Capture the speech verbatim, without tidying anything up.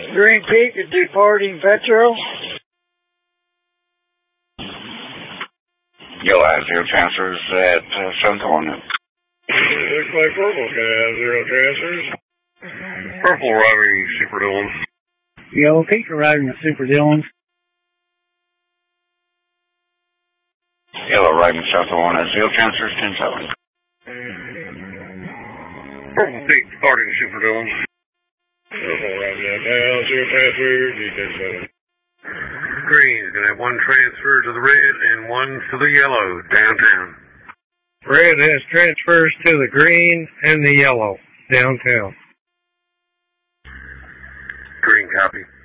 Green Peak is departing Petro. Yellow has zero transfers at uh, Sun Corner. Looks like Purple's going to have zero transfers. Purple arriving Super Dillon. Yellow Peak arriving at Super Dillon. Yellow arriving South Carolina, zero transfers, ten seven. Purple Peak departing Super Dillon. Purple arriving downtown, zero transfers, D ten seven. Green is going to have one transfer to the red and one to the yellow downtown. Red has transfers to the green and the yellow downtown. Green copy.